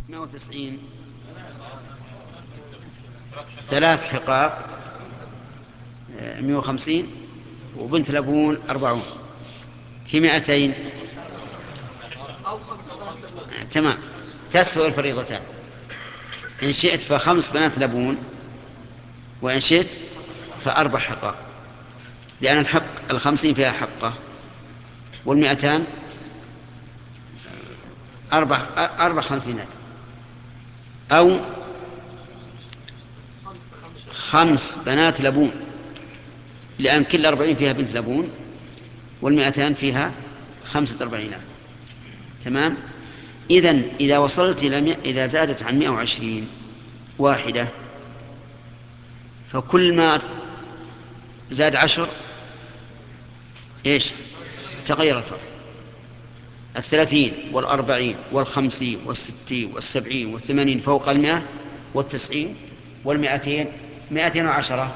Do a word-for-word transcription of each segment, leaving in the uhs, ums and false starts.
مائة وتسعين ثلاث حقاق مائة وخمسين، وبنت لبون أربعون في مائتين. تمام، تسوى الفريضتان. إن شئت فخمس بنات لبون، وإن شئت فأربع حقاق، لأن الحق الخمسين فيها حقة، والمئتان أربع أربع خمسينات. أو خمس بنات لبون، لأن كل أربعين فيها بنت لبون، والمئتان فيها خمسة أربعينات. تمام. إذن إذا وصلت إلى مئة، إذا زادت عن مئة وعشرين واحدة، فكل ما زاد عشر إيش تغير الفرق. الثلاثين والأربعين والخمسين والستين والسبعين والثمانين فوق المئة، والتسعين والمئتين مئتين وعشرة.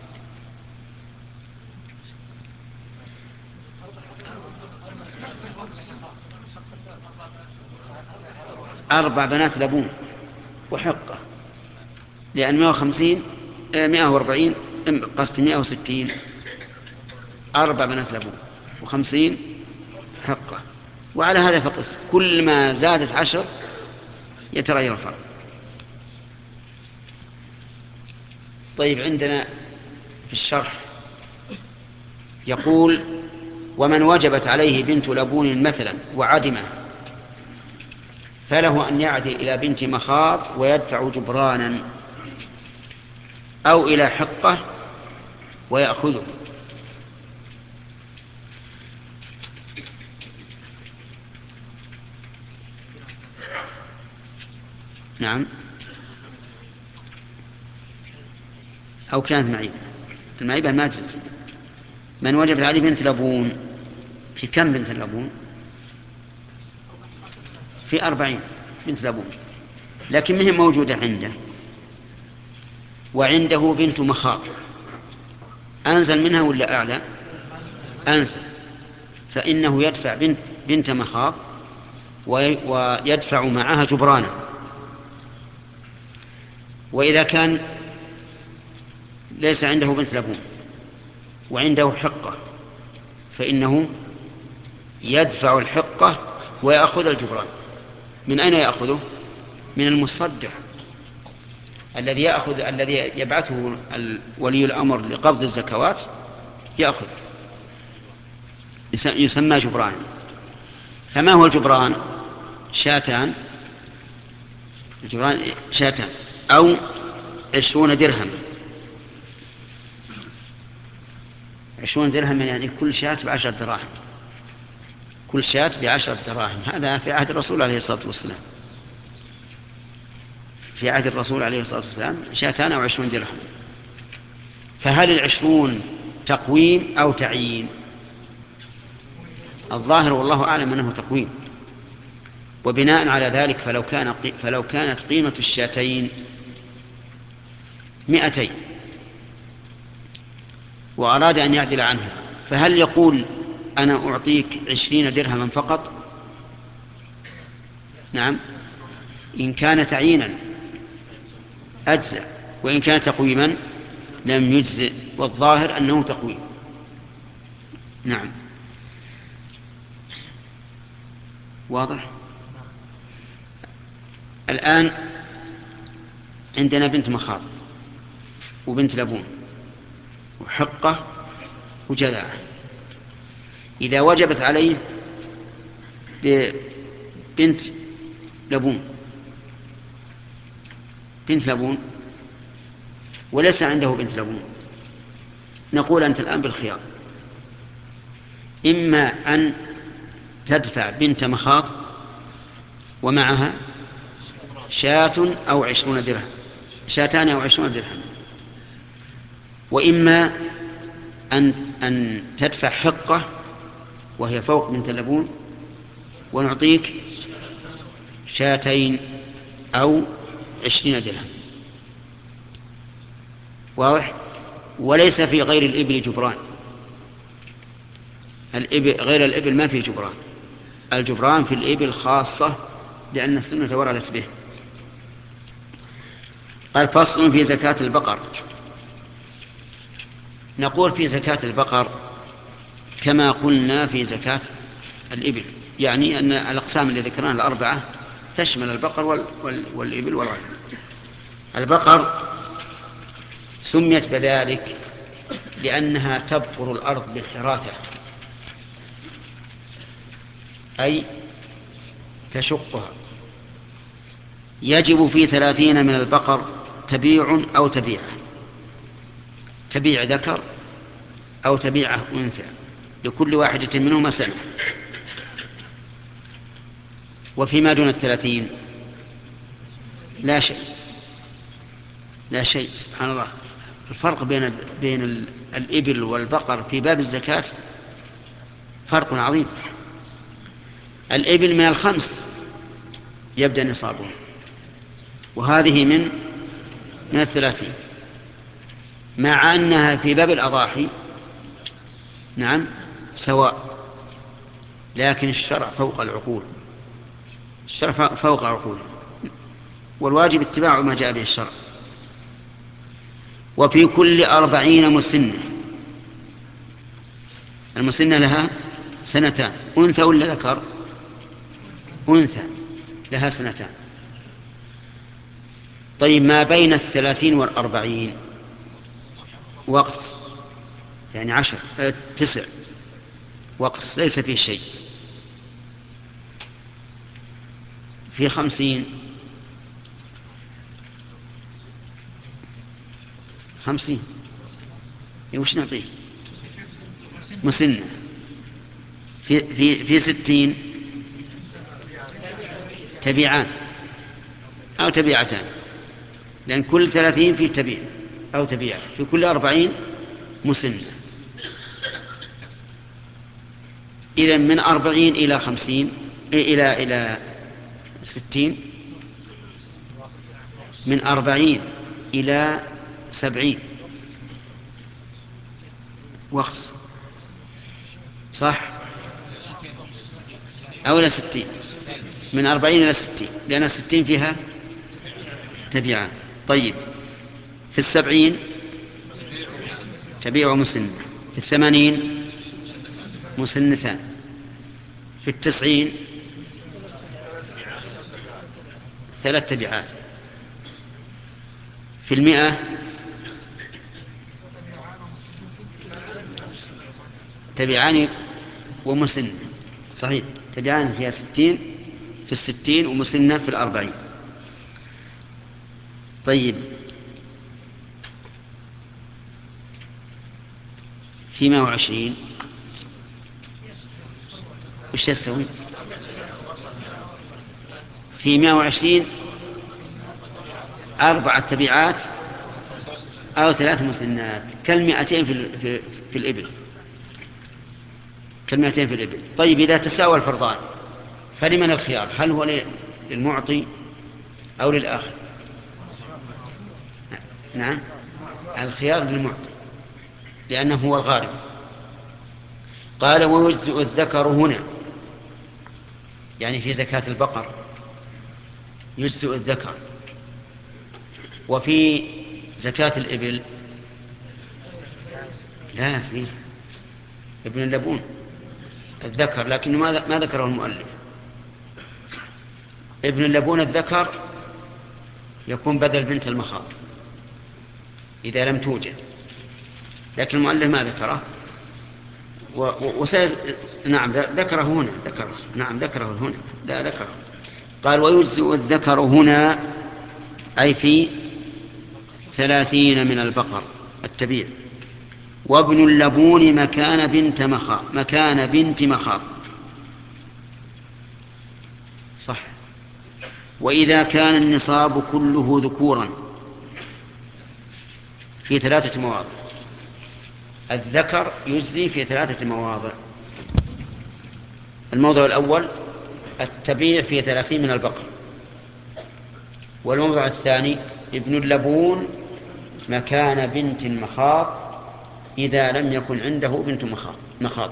أربع بنات لبون وحقة، لأن مئة وخمسين مئة وأربعين قصد مئة وستين أربع بنات لبون وخمسين حقة. وعلى هذا فقس، كل ما زادت عشر يتغير الفرق. طيب، عندنا في الشرح يقول: ومن وجبت عليه بنت لبون مثلا وعدمه، فله أن يعدي إلى بنت مخاض ويدفع جبرانا، أو إلى حقة ويأخذه. نعم، أو كانت معيبة. المعيبة ما تجزي. من وجبت عليه بنت لبون، في كم بنت لبون؟ في أربعين بنت لبون، لكن مهم موجودة عنده. وعنده بنت مخاض، أنزل منها ولا أعلى؟ أنزل. فإنه يدفع بنت, بنت مخاض ويدفع معها جبرانا. وإذا كان ليس عنده بنت لبون وعنده حقة، فإنه يدفع الحقة ويأخذ الجبران. من أين يأخذه؟ من المصدق الذي يأخذ الذي يبعثه ولي الأمر لقبض الزكوات، يأخذ، يسمى جبران. فما هو الجبران؟ شاتان. الجبران شاتان أو عشرون درهم. عشرون درهم يعني كل شاة بعشرة دراهم، كل شاة بعشرة دراهم. هذا في عهد الرسول عليه الصلاة والسلام. في عهد الرسول عليه الصلاة والسلام شاتان أو عشرون درهم. فهل العشرون تقويم أو تعيين؟ الظاهر والله أعلم أنه تقويم. وبناء على ذلك فلو, كان فلو كانت قيمة الشاتين مئتين وأراد أن يعدل عنها، فهل يقول أنا أعطيك عشرين درهما فقط؟ نعم، إن كان تعيينا أجزأ، وإن كان تقويما لم يجزئ، والظاهر أنه تقويم. نعم، واضح. الآن عندنا بنت مخاض وبنت لبون وحقة وجذعة. إذا وجبت عليه بنت لبون بنت لبون وليس عنده بنت لبون، نقول أنت الآن بالخيار: إما أن تدفع بنت مخاض ومعها شاة أو عشرون درهم، شاتان أو عشرون درهم، وإما أن, أن تدفع حقة وهي فوق بنت اللبون ونعطيك شاتين أو عشرين درهم. واضح. وليس في غير الإبل جبران. الإبل غير الإبل ما فيه جبران. الجبران في الإبل خاصة، لأن السنة وردت به. قال فصل في زكاة البقر. نقول في زكاة البقر كما قلنا في زكاة الإبل، يعني أن الأقسام اللي ذكرناها الأربعة تشمل البقر وال... وال... والإبل والغنم. البقر سميت بذلك لأنها تبقر الأرض بالحراثة، أي تشقها. يجب في ثلاثين من البقر تبيع أو تبيعة، تبيع ذكر أو تبيعة أنثى، لكل واحدة منهما سنة. وفيما دون الثلاثين لا شيء، لا شيء. سبحان الله، الفرق بين بين الإبل والبقر في باب الزكاة فرق عظيم. الإبل من الخمس يبدأ نصابها، وهذه من من الثلاثين، مع أنها في باب الأضاحي نعم سواء، لكن الشرع فوق العقول، الشرع فوق العقول، والواجب اتباع ما جاء به الشرع. وفي كل أربعين مسنة، المسنة لها سنتان، أنثى ولا ذكر؟ أنثى لها سنتان. طيب ما بين الثلاثين والأربعين وقت، يعني عشر اه تسع وقت ليس فيه شيء. في خمسين خمسين وش نعطيه؟ مسنة. في في في ستين تبيعان أو تبيعتان، لأن كل ثلاثين فيه تبيع أو تبيع. في كل أربعين مسنة. إذن من أربعين إلى خمسين إلى إلى ستين، من أربعين إلى سبعين وخص، صح؟ أو إلى ستين، من أربعين إلى ستين، لأن الستين فيها تبيعان. طيب في السبعين تبيع مسنة، في الثمانين مسنتان، في التسعين ثلاث تبيعات، في المئة تبيعان ومسنة، صحيح، تبيعان فيها ستين في الستين ومسنة في الأربعين. طيب في مئة وعشرين وش يسوي؟ في مئة وعشرين أربعة تبيعات أو ثلاث مسنات، كالمئتين في, في, في الإبل، كالمئتين في الإبل. طيب إذا تساوى الفرضان فلمن الخيار؟ هل هو للمعطي أو للآخر؟ نعم الخيار للمعطي، لأنه هو الغالب. قال ويجزئ الذكر هنا، يعني في زكاة البقر يجزئ الذكر. وفي زكاة الإبل لا، فيه ابن اللبون الذكر، لكن ما ذكره المؤلف. ابن اللبون الذكر يكون بدل بنت المخاض إذا لم توجد، لكن المؤلف ما ذكره. وسيز... نعم ذكره هنا، ذكره نعم ذكره هنا، لا ذكره. قال ويجزئ الذكر هنا أي في ثلاثين من البقر التبيع. وابن اللبون مكان بنت مخاض، مكان بنت مخاض، صح. وإذا كان النصاب كله ذكورا في ثلاثة مواضع، الذكر يجزي في ثلاثة مواضع. الموضع الأول التبيع في ثلاثين من البقر، والموضع الثاني ابن اللبون مكان بنت المخاض إذا لم يكن عنده بنت مخاض. مخاض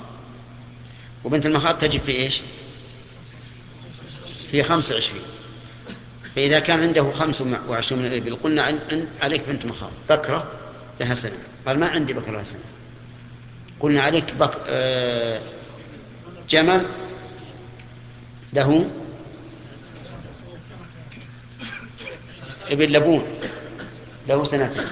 وبنت المخاض تجب في إيش؟ في خمسة وعشرين. فإذا كان عنده خمس وعشرون من الإبل قلنا عن عن عليك بنت مخاض بكرة لها سنة، قال ما عندي بكرة لها سنة، قلنا عليك بك آه جمل له ابن لبون له سنتين.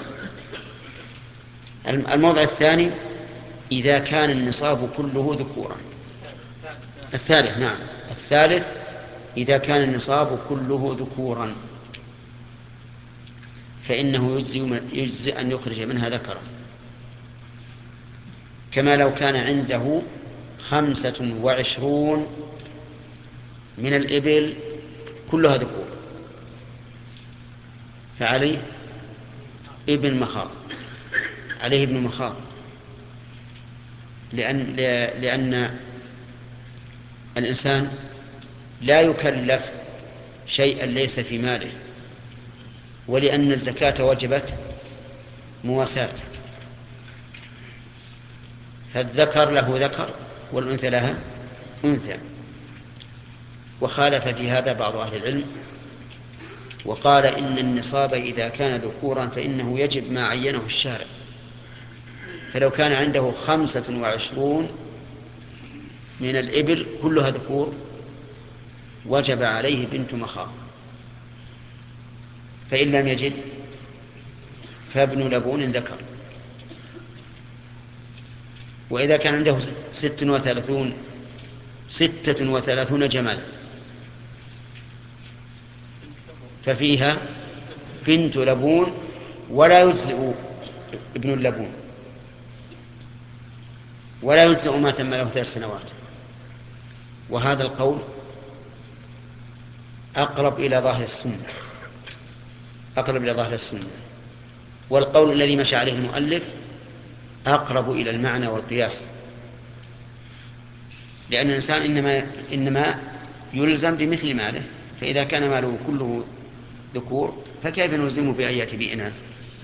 الموضع الثاني إذا كان النصاب كله ذكورا. الثالث نعم الثالث إذا كان النصاب كله ذكورا فإنه يجزي, يجزي أن يخرج منها ذكرا، كما لو كان عنده خمسة وعشرون من الإبل كلها ذكور فعليه ابن مخاض، عليه ابن مخاض، لأن, لأن الإنسان لا يكلف شيئا ليس في ماله، ولأن الزكاة وجبت مواساة، فالذكر له ذكر والأنثى لها أنثى. وخالف في هذا بعض أهل العلم وقال إن النصاب إذا كان ذكورا فإنه يجب ما عينه الشارع، فلو كان عنده خمسة وعشرون من الإبل كلها ذكور وجب عليه بنت مخاض، فإن لم يجد فابن لبون ذكر. وإذا كان عنده ست وثلاثون ستة وثلاثون جمال ففيها بنت لبون ولا يجزئ ابن اللبون، ولا يجزئ ما تم له ثلاث سنوات. وهذا القول أقرب إلى ظاهر السنة أقرب إلى ظاهر السنة والقول الذي مشى عليه المؤلف أقرب إلى المعنى والقياس، لأن الإنسان إنما, إنما يلزم بمثل ماله، فإذا كان ماله كله ذكور فكيف نلزمه بأن يأتي بإناث؟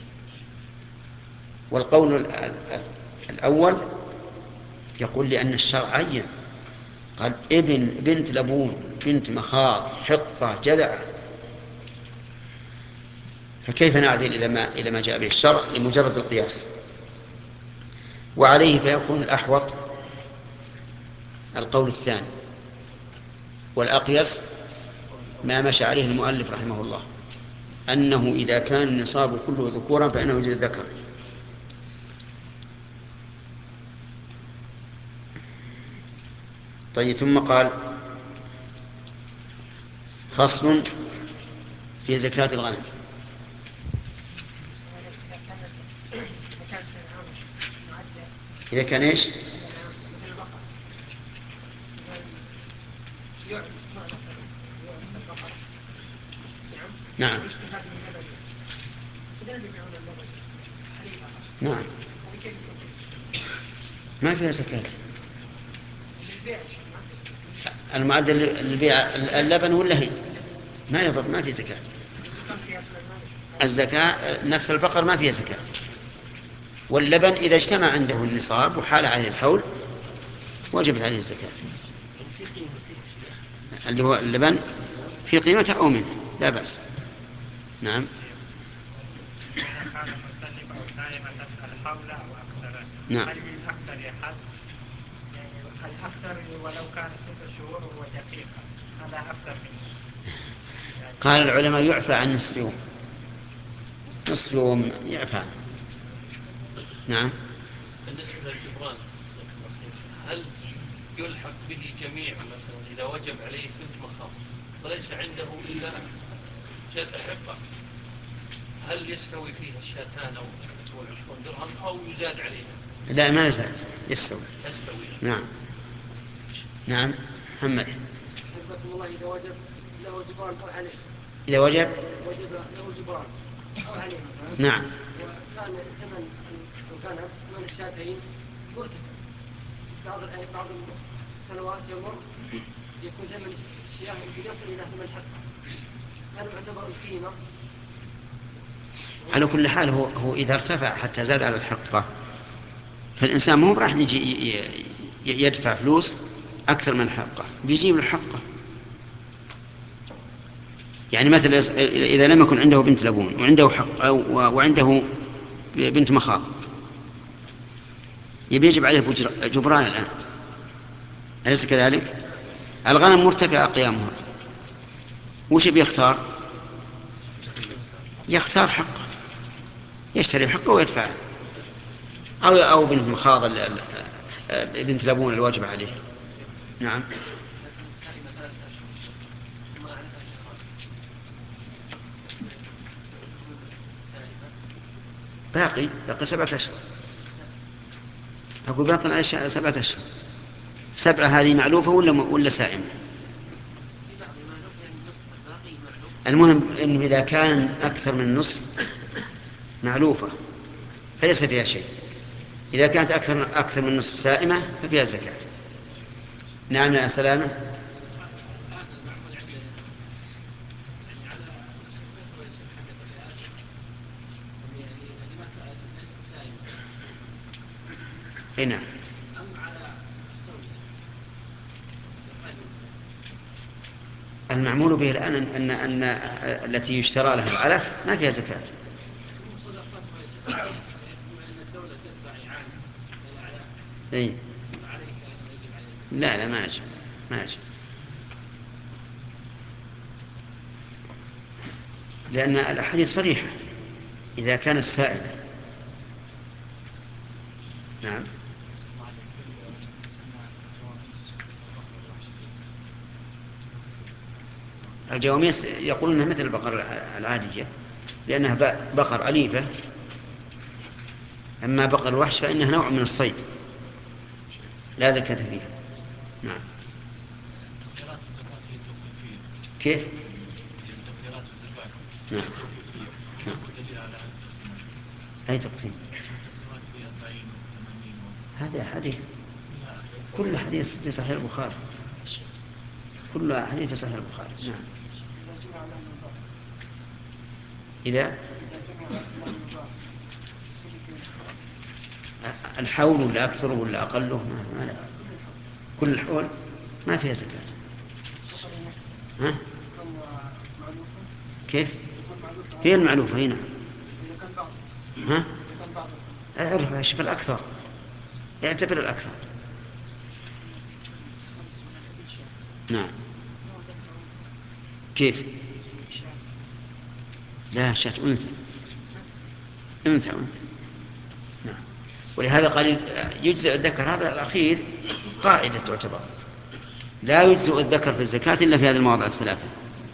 والقول الأول يقول لأن الشرع عين قال ابن بنت لبون بنت مخاض حقة جذعة، فكيف نعدل إلى ما, إلى ما جاء به الشرع لمجرد القياس؟ وعليه فيكون الأحوط القول الثاني، والأقيس ما مشى عليه المؤلف رحمه الله أنه إذا كان النصاب كله ذكورا فإنه يجد الذكر. طيب ثم قال فصل في زكاة الغنم. إذا كان إيش؟ نعم نعم ما فيها زكاة. المعدل للبيع اللبن ولا هي ما يضر، ما في زكاة. الزكاة نفس البقر ما فيها زكاة، واللبن إذا اجتمع عنده النصاب وحال عليه الحول وجبت عليه الزكاة. اللي هو اللبن في قيمته أو منه لا بأس. نعم نعم الأكثر ولو كان ستة شهور هو دقيقة هذا أكثر منه. قال العلماء يعفى عن نصف يوم، نصف يوم يعفى. نعم بالنسبة للجبران هل يلحق به جميع مثلا إذا وجب عليه بنت مخاض وليس عنده إلا جذع حقة هل يستوي فيه الشاتان أو العشرون درهم أو يزاد عليها؟ لا ما يزاد يستوي. يستوي. نعم نعم محمد. حفظكم الله إذا وجب له جبران أو عليه. إذا وجب وجب له جبران أو عليه. نعم. وكان ثمن وكان ثمن الشاتين مرتفع بعض بعض السنوات يمر يكون ثمن الشياه يصل إلى ثمن حقه، هل يعتبر القيمة؟ على كل حال هو, هو إذا ارتفع حتى زاد على الحقة فالإنسان مو راح يجي يدفع فلوس أكثر من الحقة، بيجيب الحقة. يعني مثلا إذا لم يكن عنده بنت لبون وعنده حق أو وعنده بنت مخاض يبي يجب عليه جبران الآن، أليس كذلك؟ الغنم مرتفع قيامها، وش بيختار؟ يختار حقه، يشتري حقه ويدفعه، أو أو بنت مخاض بنت لبون الواجب عليه. نعم. باقي باقي سبعة أشهر. أقول باقي على سبعة أشهر. سبعة هذه معلوفة ولا ولا سائمة؟ المهم إنه إذا كان أكثر من نصف معلوفة فليس فيها شيء، إذا كانت أكثر أكثر من نصف سائمة ففيها الزكاة. نعم يا سلامة. هنا المعمول به الآن أن أن التي يشترى لها العلف ما فيها زكاة. إيه؟ لا لا ما يجب ما يجب، لأن الأحاديث صريحة إذا كان السائل. نعم. الجواميس يقولون انها مثل البقر العادية لأنها بقر أليفة، أما بقر الوحش فإنها نوع من الصيد لا زكاة فيها. نعم. كيف؟ نعم. نعم. أي تقسيم؟ هذا حديث، كل حديث في صحيح البخاري، كل حديث في صحيح البخاري. نعم. إذا الحول ولا أكثر ولا أقله ما, ما ندري، كل الحول ما فيها زكاة. ها؟ كيف؟ هي المعلوفة هنا. ها؟ أعرف شوف الأكثر، يعتبر الأكثر. نعم. كيف؟ لا شاة أنثى أنثى أنثى. نعم. ولهذا قال يجزئ الذكر، هذا الأخير قاعدة تعتبر، لا يجزئ الذكر في الزكاة إلا في هذه المواضع الثلاثة.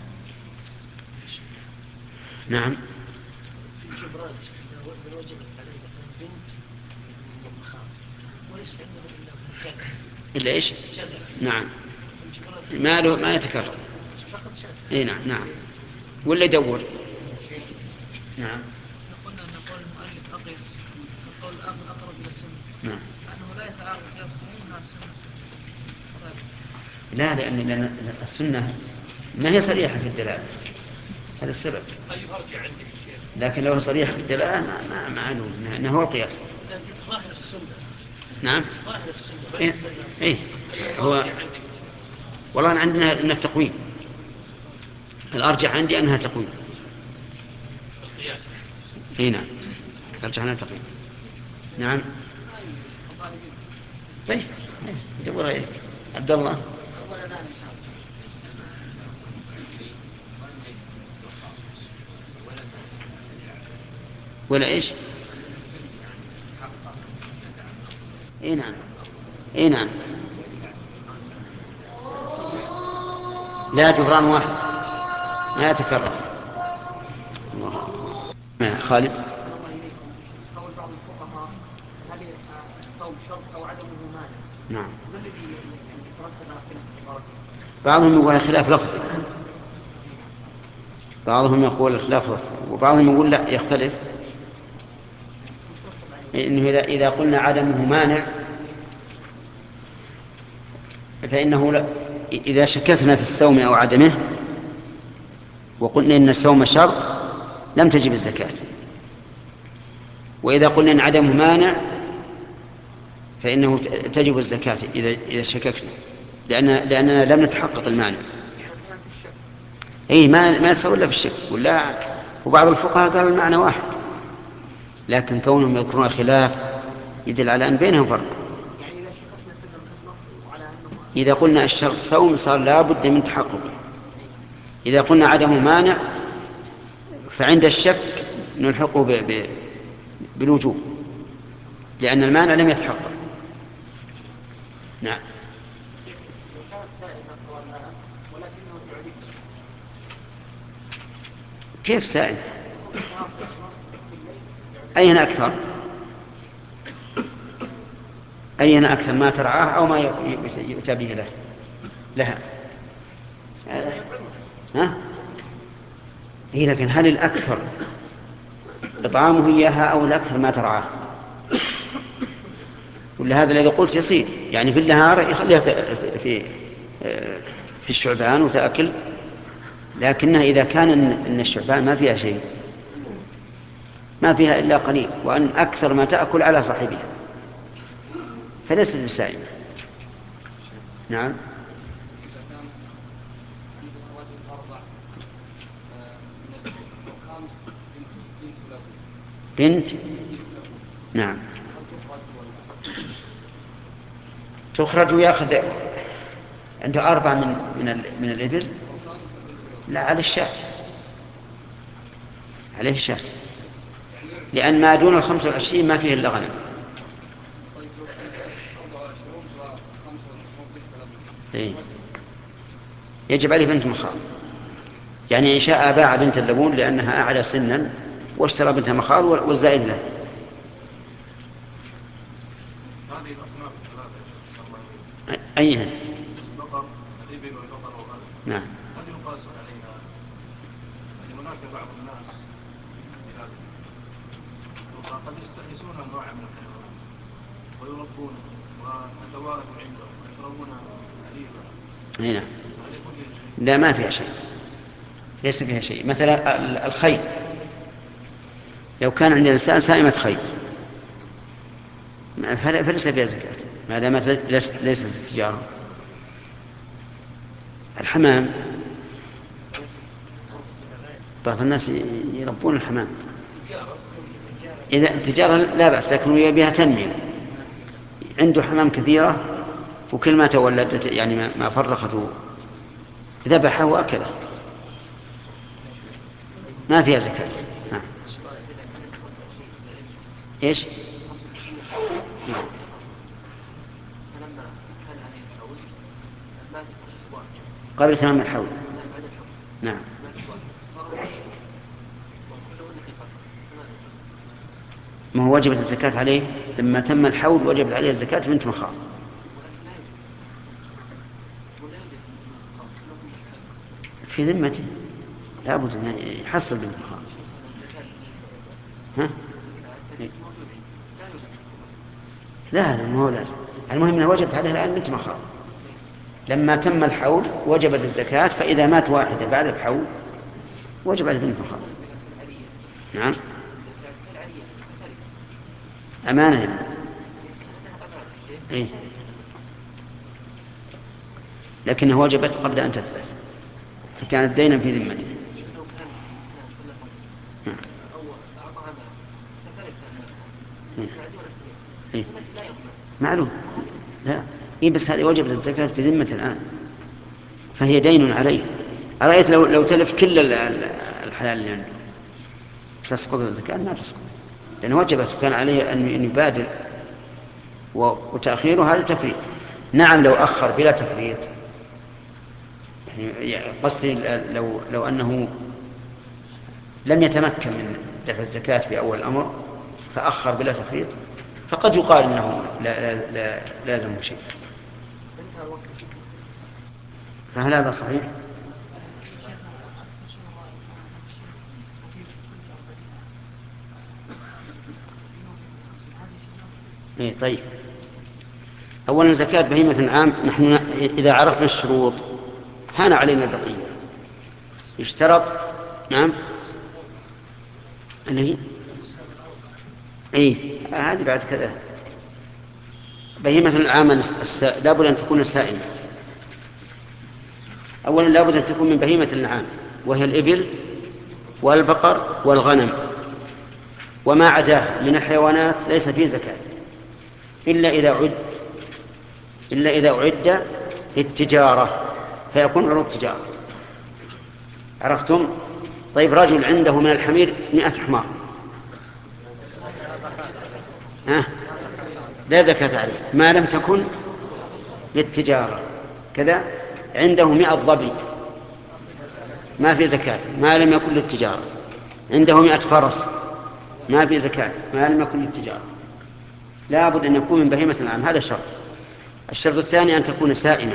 نعم. في الجبران من وجبت عليه مثلا بنت مخاض وليس عنده الا كذا إلا إيش؟ كذا. نعم. ما له ما يتكرر. فقط شاة. إيه نعم. نعم. ولا يدور. نعم. قلنا أن قول المؤلف أقيس القول الآخر أقرب إلى السنة. نعم. أنه لا يتعارض قياس الصحيح مع السنة. لا لأن لأن السنة ما هي صريحة في الدلالة، هذا السبب. أي أرجع عندك الشيخ. لكن لو صريحة في الدلالة ما ما معلوم أنه هو القياس. ظاهر السنة. نعم. ظاهر السنة. إيه؟ إيه؟ هو والله أنا عندنا أنها تقويم، الأرجح عندي أنها تقويم. القياس. إيه نعم. أرجح أنها تقويم. نعم. طيب جبر غيرك عبد الله. ولا إيش؟ إيه نعم. إيه نعم. لا جبران واحد ما يتكرر. الله. ما خالد. الله إليكم. قول بعض الفقهاء هل الصوم شرط أو عدمه مانع؟ نعم. ما الذي يعني يترتب على خلاف العبارة؟ بعضهم يقول خلاف لفظي، بعضهم يقول خلاف لفظي، وبعضهم يقول لا يختلف، إنه إذا إذا قلنا عدمه مانع فإنه لا، إذا شككنا في الصوم أو عدمه وقلنا إن الصوم شرط لم تجب الزكاة، وإذا قلنا إن عدمه مانع فإنه تجب الزكاة إذا إذا شككنا، لأن لأننا لم نتحقق المانع. اي ما ما يتصور الا في الشك، ولا وبعض الفقهاء قال المعنى واحد، لكن كونهم يذكرون خلاف يدل على ان بينهم فرق. يعني إذا شككنا سلم تطلق وعلى أنه اذا قلنا الشرط صوم صار لا بد من تحققه. اذا قلنا عدم مانع فعند الشك نلحقه ب... ب... بالوجوب، لأن المانع لم يتحقق. نعم. كيف سائل؟ أين أكثر؟ أين أكثر، ما ترعاه أو ما يؤتى به له لها؟ ها؟ هي لكن هل الأكثر إطعامه إياها أو الأكثر ما ترعاه؟ ولا هذا الذي قلت يصير يعني في النهار يخليها في في الشعبان وتأكل، لكنها إذا كان إن الشعبان ما فيها شيء، ما فيها إلا قليل، وأن أكثر ما تأكل على صاحبها فليست بسائمة. نعم. بنت نعم تخرج ويأخذ عنده أربع من من من الإبل، لا على الشاة، عليه الشاة، لأن ما دون الخمس والعشرين ما فيه إلا غنم. إيه؟ يجب عليه بنت مخاض، يعني إن شاء باع بنت اللبون لأنها أعلى سنا واشترى بنت مخاض والزائد له. هذه الأصناف الثلاثة أيها؟ البقر الإبل والبقر والغنم. نعم. هل يقاس عليها؟ يعني هناك بعض الناس قد يستحسون أنواع من الحيوانات ويربونه ويتوارث عنده ويشربون حليبا. هنا لا ما فيها شيء، ليس فيها شيء. مثلا الخيل، لو كان عند الإنسان سائمة خيل فليس فيها زكاة ما دامت ليست التجارة. الحمام بعض الناس يربون الحمام، إذا التجارة لا بأس، لكن بها تنمية. عنده حمام كثيرة وكل ما تولدت يعني ما فرخته ذبحه وأكله، ما فيها زكاة. نعم. إيش؟ نعم. قبل تمام الحول. نعم. ما هو وجبت الزكاة عليه لما تم الحول، وجبت عليه الزكاة بنت مخاض. في ذمته لا بد أن يحصل بنت مخاض. ها؟ لا لا ما هو لازم، المهم أنها وجبت عليه الآن بنت مخاض. لما تم الحول وجبت الزكاة، فإذا مات واحدة بعد الحول وجب عليه بنت مخاض. نعم. أمانة يعني. إيه؟ لكنها وجبت قبل أن تتلف فكانت دينا في ذمته. إيه؟ معلوم. لا إيه بس هذه وجبت الزكاة في ذمة الآن فهي دين عليه. أرأيت لو لو تلف كل الحلال اللي عنده تسقط الزكاة؟ ما تسقط، لأن وجبت كان عليه أن يبادر، وتأخيره هذا تفريط. نعم لو أخر بلا تفريط، يعني قصدي لو لو أنه لم يتمكن من دفع الزكاة في أول الأمر فأخر بلا تفريط فقد يقال إنه لا, لا, لا لازم شيء. فهل هذا صحيح؟ إيه طيب. أولا زكاة بهيمة العام، نحن إذا عرفنا الشروط هان علينا البقية. يشترط نعم اللي هي إيه هذه بعد كذا. بهيمة العام لا بد أن تكون سائمة. أولا لا بد أن تكون من بهيمة العام وهي الإبل والبقر والغنم، وما عداه من الحيوانات ليس فيه زكاة إلا إذا عد إلا إذا أعد للتجارة فيكون عروض تجارة. عرفتم؟ طيب، رجل عنده من الحمير مئة حمار، ها؟ لا زكاة عليه ما لم تكن للتجارة. كذا عنده مئة ظبي ما في زكاة ما لم يكن للتجارة. عنده مئة فرس ما في زكاة ما لم يكن للتجارة. لا بد أن يكون من بهيمة الأنعام، هذا شرط. الشرط الثاني أن تكون سائمة،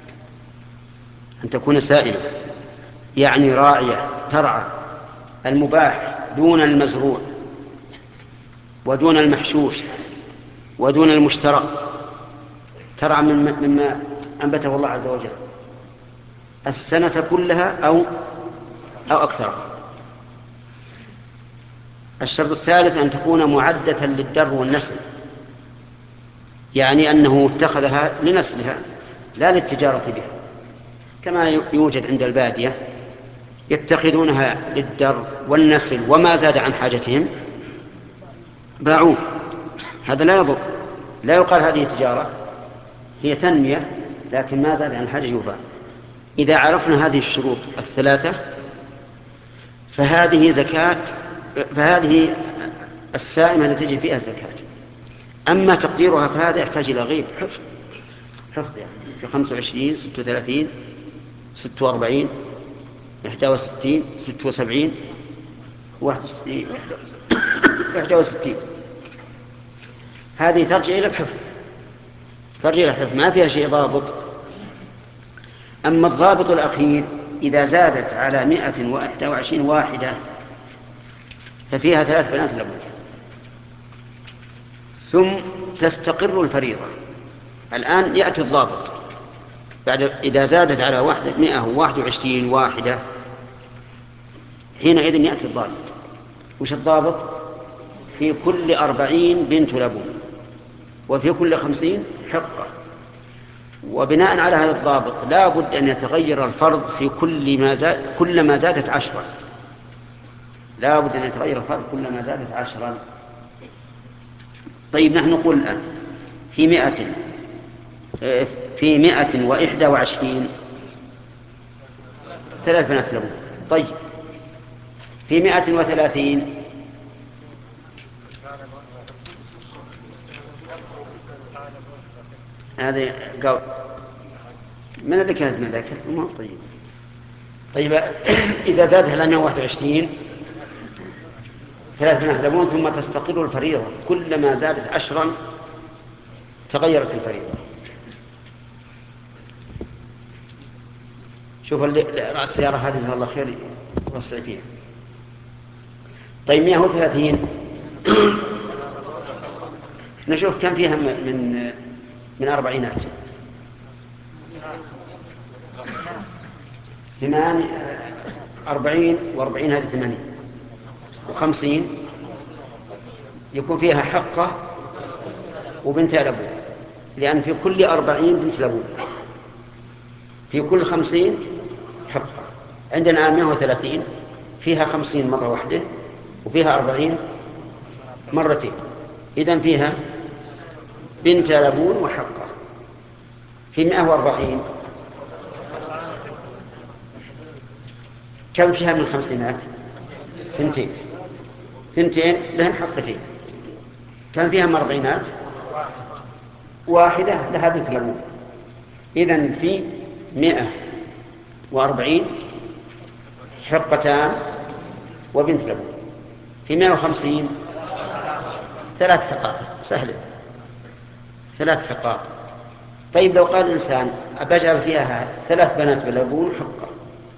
أن تكون سائمة يعني راعية ترعى المباح دون المزروع ودون المحشوش ودون المشترى، ترعى مما أنبته الله عز وجل السنة كلها أو أو أكثرها. الشرط الثالث أن تكون معدة للدر والنسل، يعني أنه اتخذها لنسلها لا للتجارة بها، كما يوجد عند البادية يتخذونها للدر والنسل وما زاد عن حاجتهم باعوه. هذا لا يضر، لا يقال هذه تجارة، هي تنمية لكن ما زاد عن حاجة يباع. إذا عرفنا هذه الشروط الثلاثة فهذه زكاة فهذه السائمة التي تجي فيها الزكاة. أما تقديرها فهذا يحتاج إلى غيب حفظ حفظ يعني في خمسة وعشرين ستة وثلاثين ستة وأربعين إحدى وستين ستة وسبعين واحد وستين إحدى وستين، هذه ترجع إلى الحفظ ترجع إلى الحفظ ما فيها شيء ضابط. أما الضابط الأخير إذا زادت على مئة وإحدى وعشرين واحدة ففيها ثلاث بنات لبون ثم تستقر الفريضة. الآن يأتي الضابط بعد إذا زادت على واحدة مئة وواحد وعشرين واحدة، حينئذ يأتي الضابط. وش الضابط؟ في كل أربعين بنت لبون وفي كل خمسين حقة. وبناء على هذا الضابط لا بد أن يتغير الفرض في كل ما زاد كلما زادت عشرا لا بد أن يتغير الفرض كلما زادت عشرا. طيب، نحن نقول الآن في مئة في مئة وإحدى وعشرين ثلاث بنات لبون. طيب، في مئة وثلاثين هذا قول من اللي كانت من ذاك. طيب طيب إذا زادت إلى مئة وواحد وعشرين ثلاث بنات لبون ثم تستقر الفريضة كلما زادت عشرا تغيرت الفريضة. شوف رأس السيارة هذه جزاه الله خير وسع فيها. طيب مئة وثلاثين نشوف كم فيها من من أربعينات. ثمان أربعين وأربعين هذه ثمانين وخمسين يكون فيها حقة وبنت لبون، لأن في كل أربعين بنت لبون في كل خمسين حقة. عندنا الآن مئة وثلاثين فيها خمسين مرة واحدة وفيها أربعين مرتين، إذن فيها بنت لبون وحقة. في مئة وأربعين كم فيها من خمسينات؟ ثنتين ثنتين لهن حقتين. كم فيها من أربعينات؟ واحدة لها بنت لبون. إذن في مئة وأربعين حقتان وبنت لبون. في مئة وخمسين ثلاث حقائق سهلة ثلاث حقائق. طيب لو قال الإنسان أبجعل فيها ثلاث بنات بلبون حقة،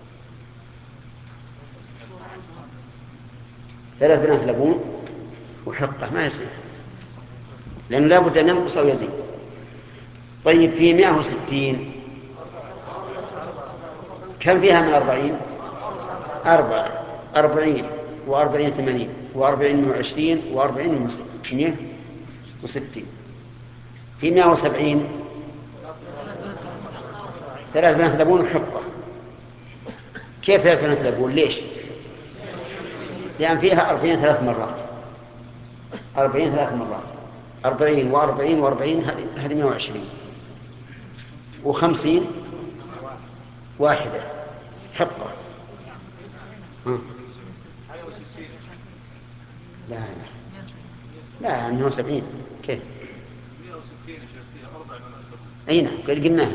ثلاث بنات لبون وحقة ما يصير، لأنه لا بد أن ينقص أو يزيد. طيب في مئة وستين كم فيها من أربعين؟ أربعة أربعين وأربعين ثمانين وأربعين وعشرين وأربعين مئة وستين. في مئة وسبعين ثلاث بنات لبون وحقة. كيف ثلاث بنات لبون؟ ليش؟ لأن فيها أربعين ثلاث مرات، أربعين ثلاث مرات، أربعين وأربعين وأربعين، هذه مئة وعشرين، وخمسين واحدة حقة. ها. لا لا لا مئة وسبعين كيف؟ مئة وستين يا شيخ فيها أربع بنات لبون. أي نعم قلناها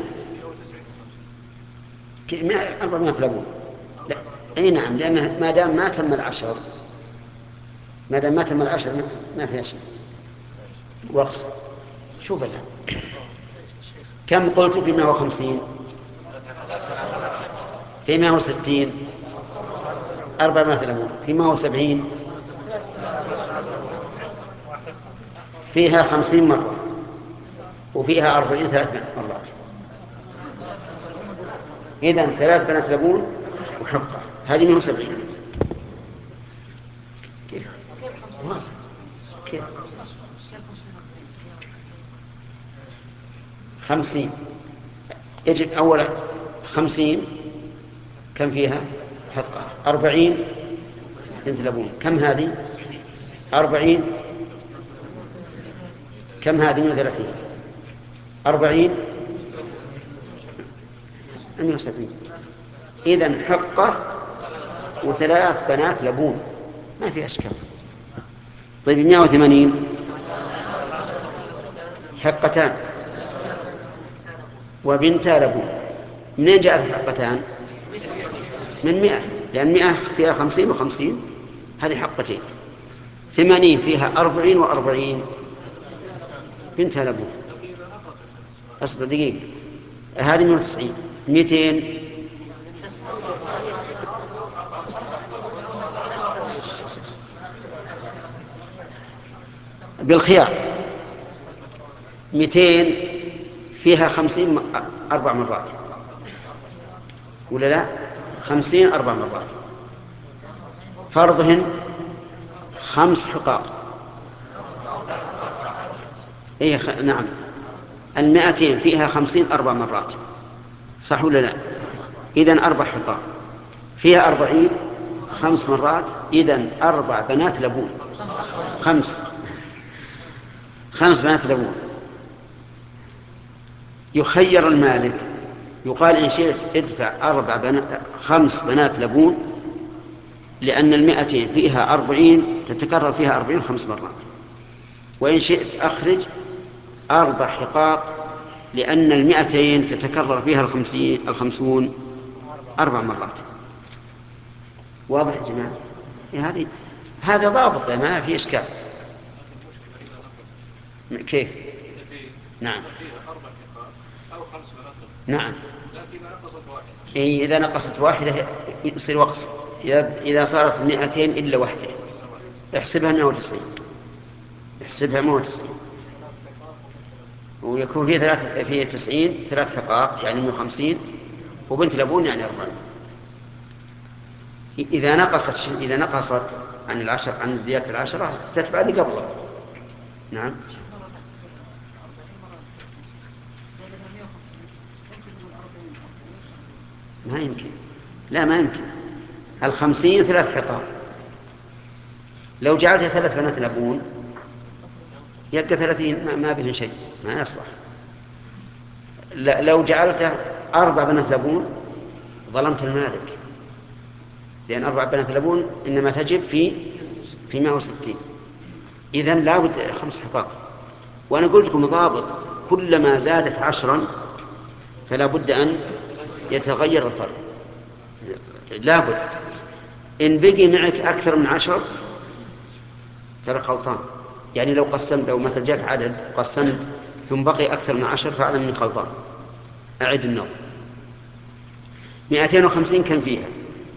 مئة وتسعين أربعمائة لبون. لا. أي نعم، لأن ما دام ما تم العشر ما دام ما تم العشر ما فيها شيء. وقص شوف الآن كم قلت في مئة وخمسين؟ في مئة وستين أربعمائة لبون. في مئة وسبعين فيها خمسين مرة، وفيها أربعين ثلاث مرات. إذن ثلاث بنات لبون وحقة، هذه مئة وسبعين. كيف؟ كيف؟ خمسين يجب أولا خمسين كم فيها حقة؟ أربعين بنت لبون، كم هذه؟ أربعين، كم هذه؟ مئة وثلاثين، أربعين، مئة وسبعين. إذن حقة وثلاث بنات لبون، ما في أشكال. طيب مئة وثمانين حقتان وبنت لبون. منين جاءت الحقتان؟ من مئة، لأن مئة فيها خمسين وخمسين، هذه حقتين. ثمانين فيها أربعين وأربعين، بنت لبون. أصبر دقيقة، هذه مئة وتسعين. مئتين بالخيار. مئتين فيها خمسين أربع مرات، ولا لا؟ خمسين أربع مرات، فرضهن خمس حقاق. إيه خ... نعم، المائتين فيها خمسين أربع مرات، صح ولا لا؟ إذن أربع حقاق، فيها أربعين خمس مرات، إذن أربع بنات لبون. خمس خمس بنات لبون. يخير المالك، يقال إن شئت ادفع أربع بنات خمس بنات لبون، لأن المائتين فيها أربعين تتكرر فيها أربعين خمس مرات، وإن شئت أخرج أربع حقاق، لأن المائتين تتكرر فيها الخمسين الخمسون أربع مرات. واضح يا جماعة؟ هذه هذا ضابط، ما في إشكال. كيف؟ نعم نعم. إيه إذا نقصت واحدة يصير وقص. إذا إذا صارت مئتين إلا واحدة احسبها مئة وتسعين، احسبها مئة وتسعين، ويكون في ثلاث في تسعين ثلاث حقاق يعني مئة وخمسين، وبنت لبون يعني أربعين. إذا نقصت إذا نقصت عن العشر عن زيادة العشرة تتبع اللي قبله. نعم. ما يمكن، لا ما يمكن. الخمسين ثلاث حقاق، لو جعلتها ثلاث بنات لبون يبقى ثلاثين ما بهن شيء، ما يصلح. لو جعلته أربع بنات لبون ظلمت المالك، لأن أربع بنات لبون إنما تجب في في مئة وستين. إذن لا بد خمس حقاق. وأنا قلت لكم ضابط، كلما زادت عشرا فلا بد أن يتغير الفرق، لا بد. إن بقي معك أكثر من عشر ترى غلطان. يعني لو قسمت، لو مثل جاك عدد قسمت ثم بقي أكثر من عشر فأعلم أني غلطان، أعد النظر. مئتين وخمسين كم فيها؟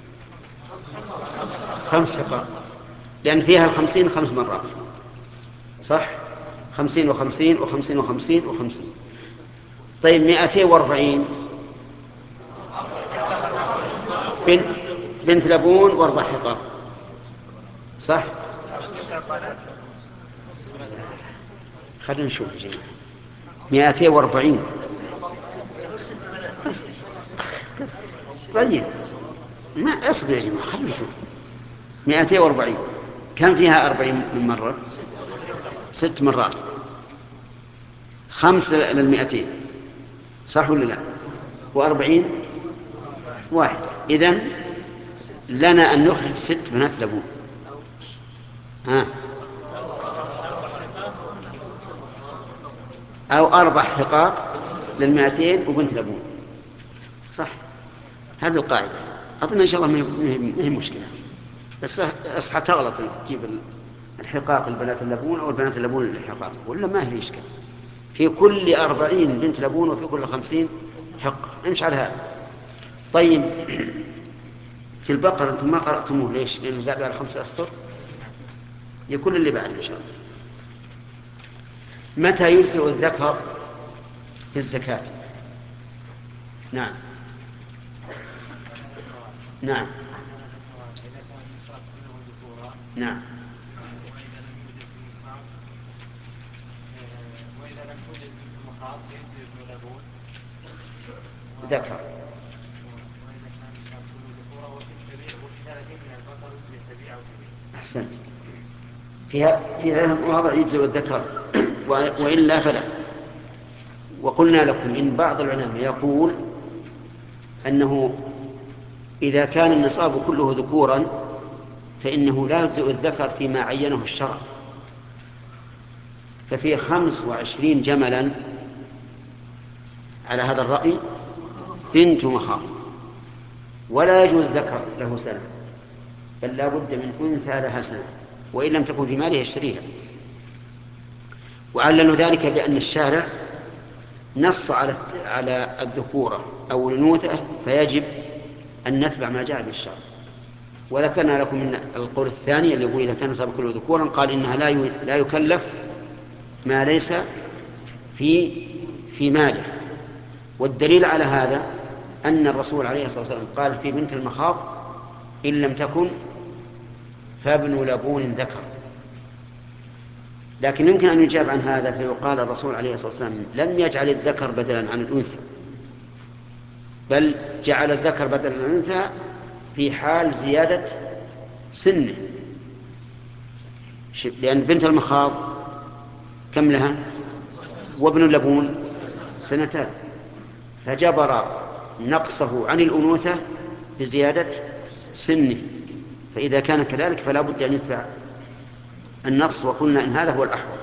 خمس حقاق، لأن فيها الخمسين خمس مرات، صح؟ خمسين وخمسين وخمسين وخمسين وخمسين. طيب مئتين وأربعين بنت بنت لبون وأربع حقاق، صح؟ خلينا نشوف يا جماعة. مئتين وأربعين طيب ما أصبر يا جماعة، خلنا نشوف. مئتين وأربعين كم فيها أربعين من مرة؟ ست مرات، خمس للمئتين، صح ولا لا؟ وأربعين واحدة. إذن لنا أن نخرج ست بنات لبون. ها، أو أربع حقاق للمئتين وبنت لبون، صح؟ هذه القاعدة. أظن إن شاء الله ما هي مشكلة، بس أصحى تغلط تجيب الحقاق البنات اللبون أو البنات اللبون الحقاق، ولا ما هي إشكال. في كل أربعين بنت لبون وفي كل خمسين حق، امشي على هذا. طيب في البقرة أنتم ما قرأتموه ليش؟ لأنه زاد على خمسة أسطر. يكون اللي بعد إن شاء الله. متى يجزئ الذكر في الزكاة؟ نعم نعم نعم. وإذا لم توجد بنت مخاض يجزي ابن لبون ذكر. وإذا كان النساء كله ذكورا وفي الكبير وفي ثلاثين من البقر يجزي التبيع أو كبير. أحسنت. فيها في ثلاث مواضع يجزئ الذكر وإلا فلا. وقلنا لكم إن بعض العلماء يقول أنه إذا كان النصاب كله ذكورا فإنه لا يجزئ الذكر فيما عينه الشرع، ففي خمس وعشرين جملا على هذا الرأي بنت مخاض، ولا يجوز ذكر له سنة، بل لا بد من أنثى لها سنة، وإن لم تكن في ماله يشتريها. وعللوا ذلك بأن الشارع نص على على الذكورة أو الأنوثة، فيجب أن نتبع ما جاء بالشرع. وذكرنا لكم من القول الثاني اللي يقول إذا كان نصاب كله ذكورا قال إنها لا لا يكلف ما ليس في في ماله. والدليل على هذا أن الرسول عليه الصلاة والسلام قال في بنت المخاض إن لم تكن فابن لبون ذكر. لكن يمكن أن يجاب عن هذا فيقال الرسول عليه الصلاة والسلام لم يجعل الذكر بدلا عن الأنثى، بل جعل الذكر بدلا عن الأنثى في حال زيادة سنه، لأن بنت المخاض كم لها وابن اللبون سنتان، فجبر نقصه عن الأنوثة بزيادة سنه. فإذا كان كذلك فلا بد أن يتبع النص، وقلنا إن هذا هو الأحوط.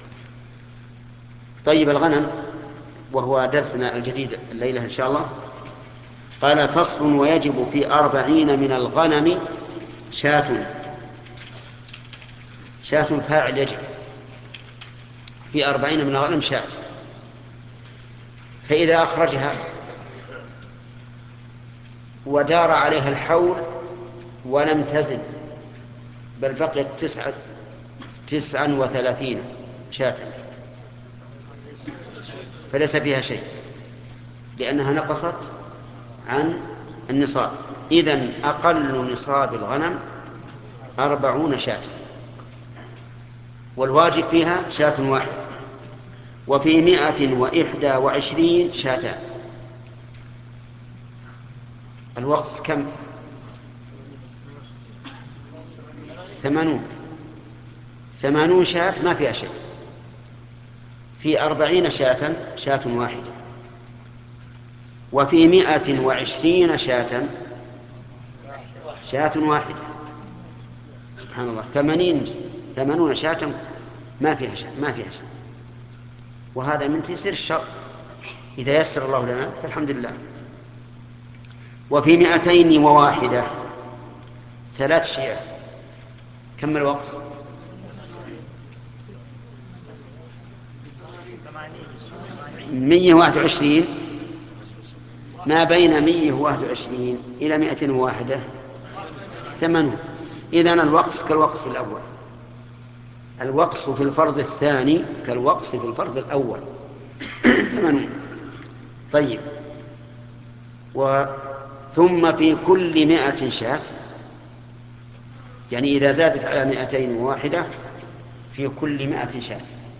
طيب الغنم، وهو درسنا الجديد الليلة إن شاء الله. قال فصل ويجب في أربعين من الغنم شاة. شاة فاعل يجب في أربعين من الغنم شاة، فإذا أخرجها ودار عليها الحول ولم تزد بل بقيت تسعة تسعا وثلاثين شاة فليس فيها شيء لأنها نقصت عن النصاب. إذن أقل نصاب الغنم أربعون شاة، والواجب فيها شاة واحدة. وفي مائة وإحدى وعشرين شاتان. الوقت كم؟ ثمانون ثمانون شاة ما فيها شيء. في أربعين شاة شاة واحدة. وفي مائة وعشرين شاة شاة واحدة. سبحان الله، ثمانين ثمانون شاة ما فيها شيء ما فيها شيء. وهذا من تيسير الشر، إذا يسر الله لنا فالحمد لله. وفي مائتين وواحدة ثلاث شياه. كم الوقت؟ مئة وواحد وعشرين. ما بين مئة وواحد وعشرين إلى مائة وواحدة ثمانون. إذن الوقص كالوقص في الأول، الوقص في الفرض الثاني كالوقص في الفرض الأول ثمانون. طيب، وثم في كل مائة شاة، يعني إذا زادت على مائتين وواحدة في كل مائة شاة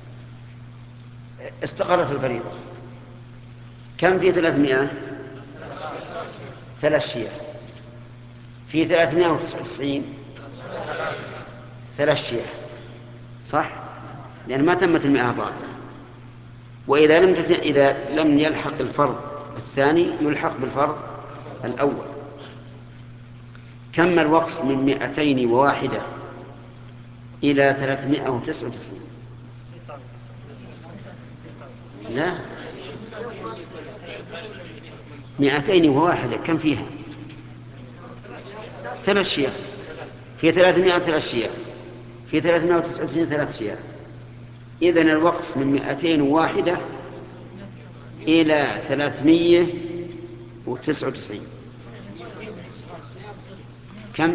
استقرت الفريضة. كم في ثلاثمائة؟ ثلاث شياه. في ثلاثمائة وتسعة وتسعين ثلاث شياه، صح؟ لأن ما تمت المئة الرابعة. وإذا لم تت... إذا لم يلحق الفرض الثاني يلحق بالفرض الأول. كم الوقص من مئتين وواحدة إلى ثلاثمائة وتسعة وتسعين؟ لا، مئتين وواحدة كم فيها؟ ثلاث شياه. في ثلاثمائة ثلاث شياه، في ثلاثمائة وتسعة وتسعين ثلاث شياه. إذن الوقص من مئتين وواحدة إلى ثلاثمائة وتسعة وتسعين كم؟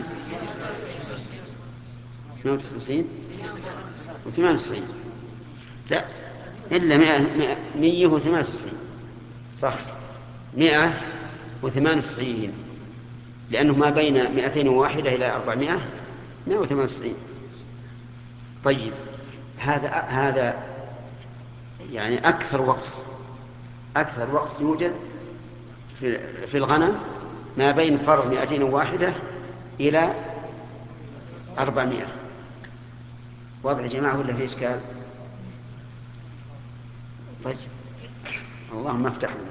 مئة وتسعة وتسعين وثمانية وتسعين. لا، إلا مئة وثمانية وتسعين، صح، مئة وثمانية وتسعين، لأنه ما بين مئتين وواحدة إلى أربعمائة مئة وثمانية وتسعين. طيب، هذا هذا يعني أكثر وقص أكثر وقص يوجد في في الغنم ما بين فرض مئتين وواحدة إلى أربعمائة. واضح يا جماعة ولا في إشكال؟ طيب، اللهم افتح لنا.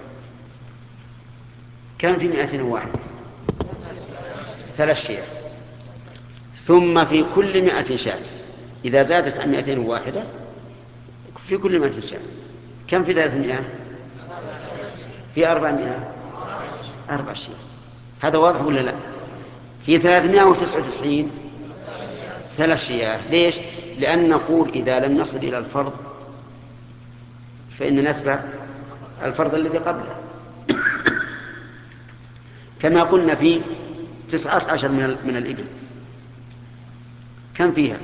كم في مئتين وواحدة؟ ثلاث شياه. ثم في كل مئة شاة، إذا زادت عن مئتين وواحدة في كل مئة شاة. كم في ثلاثمائة؟ في أربعمائة أربع شياه. هذا واضح ولا لا؟ في ثلاثمائة وتسعة وتسعين ثلاث شياه. ليش؟ لأن نقول إذا لم نصل إلى الفرض فإن نتبع الفرض الذي قبله، كما قلنا في تسعة عشر من من الإبل كم فيها؟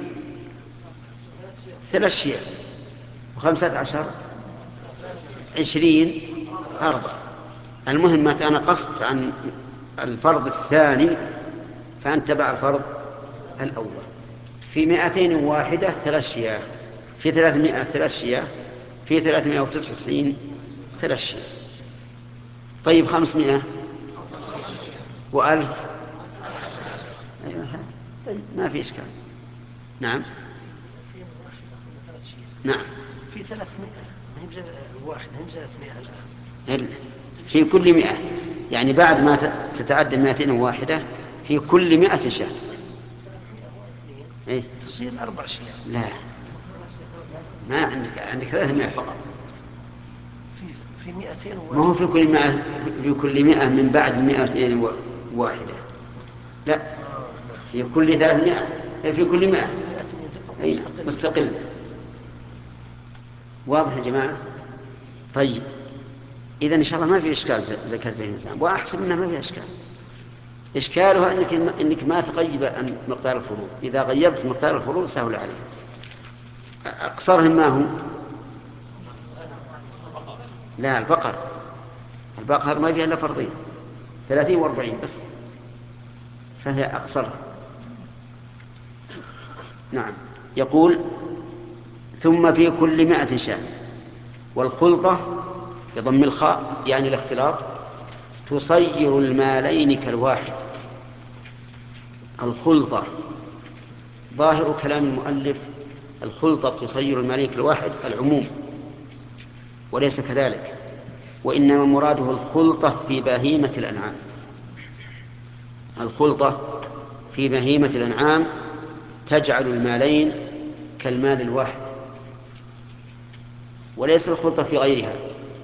ثلاث شياه. وخمسة عشر عشرين أربعة. المهم متى أنا قصت عن الفرض الثاني فأنت تبع الفرض الأول. في مئتين وواحدة ثلاث شياه، في ثلاثمائة ثلاث شياه، في ثلاثمائة وتسعة وتسعين ثلاث شياه. طيب، خمسمائة وألف. طيب، ما في إشكال. نعم نعم. في ثلاثمائة ما هي واحد ما هي ثلاثمائة الآن. في كل مئة، يعني بعد ما تتعدى مئتين وواحدة في كل مئة شاة. إيه؟ تصير أربع شياه. لا، ما عندك عندك ثلاثمائة فقط. في في مئتين وواحد. ما هو في كل مئة، في كل مئة من بعد مئتين وواحدة. لا، في كل ثلاثمائة، في كل مئة. أي مستقل. واضح يا جماعة؟ طيب، إذن إن شاء الله ما في إشكال زكاة بهيمة الأنعام، وأحسب أنه ما في إشكال. إشكالها أنك إنك ما تغيب عن مقدار الفروض. إذا غيبت مقدار الفروض سهل عليك. أقصرهم ما هو؟ لا، البقر. البقر ما فيها إلا فرضين، ثلاثين وأربعين بس، فهي أقصرها. نعم. يقول: ثم في كل مائة شاة. والخلطة بضم الخاء يعني الاختلاط تصير المالين كالواحد. الخلطة ظاهر كلام المؤلف الخلطة تصير المالين كالواحد العموم، وليس كذلك، وإنما مراده الخلطة في بهيمة الأنعام. الخلطة في بهيمة الأنعام تجعل المالين كالمال الواحد، وليس الخلطة في غيرها.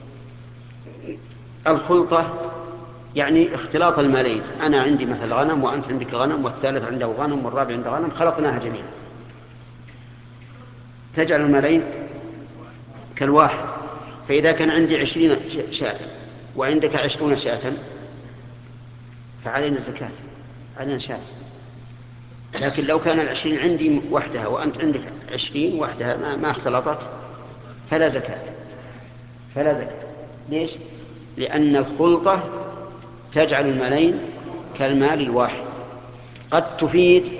الخلطة يعني اختلاط المالين. أنا عندي مثل غنم وأنت عندك غنم والثالث عنده غنم والرابع عنده غنم، خلطناها جميعا، تجعل المالين كالواحد. فإذا كان عندي عشرين شاة وعندك عشرون شاة فعلينا الزكاة، علينا شاة. لكن لو كان العشرين عندي وحدها وأنت عندك عشرين وحدها ما, ما اختلطت فلا زكاة، فلا زكاة. ليش؟ لأن الخلطة تجعل المالين كالمال الواحد. قد تفيد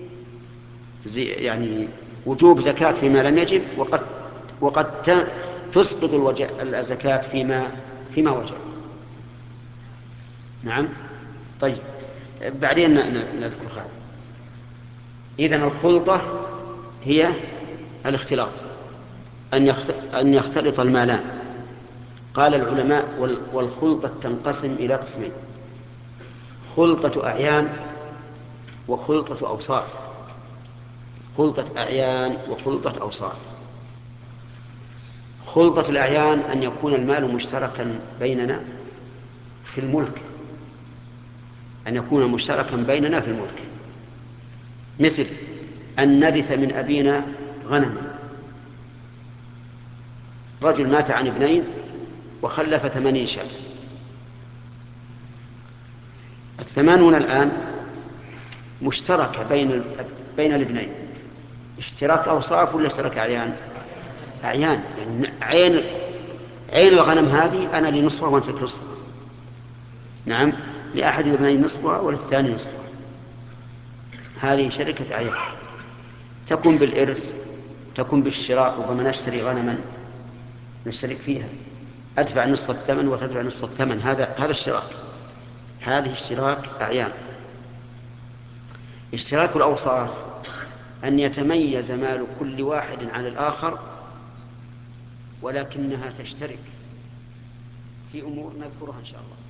يعني وجوب زكاة فيما لم يجب، وقد وقد تسقط الزكاة فيما فيما وجب. نعم. طيب، بعدين ن- نذكر هذا. إذن الخلطة هي الاختلاط، أن يخت- أن يختلط المالان. قال العلماء وال- والخلطة تنقسم إلى قسمين: خلطة أعيان وخلطة أوصاف. خلطة أعيان وخلطة أوصاف. خلطة الأعيان أن يكون المال مشتركا بيننا في الملك، أن يكون مشتركا بيننا في الملك، مثل أن نرث من أبينا غنما. رجل مات عن ابنين وخلف ثمانين شاة، الثمانون الآن مشتركة بين بين الابنين. اشتراك أوصاف ولا اشتراك أعيان؟ أعيان، يعني عين عين الغنم هذه أنا لي نصفها وأنت لك نصفها. نعم، لأحد الابنين نصفها وللثاني نصفها. هذه شركة أعيان، تكون بالإرث، تكون بالشراك. ربما نشتري غنما نشترك فيها، أدفع نصف الثمن وتدفع نصف الثمن، هذا هذا الشراك، هذه اشتراك أعيان. اشتراك الأوصاف أن يتميز مال كل واحد عن الآخر، ولكنها تشترك في أمور نذكرها إن شاء الله.